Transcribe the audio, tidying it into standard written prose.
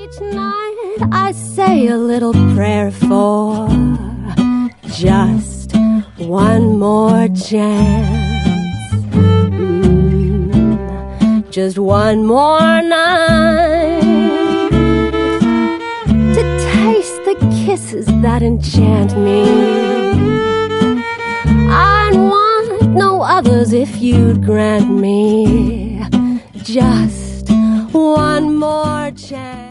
Each night I say a little prayer for just one more chance. Just one more night to taste the kisses that enchant me. I'd want no others if you'd grant me just one more chance.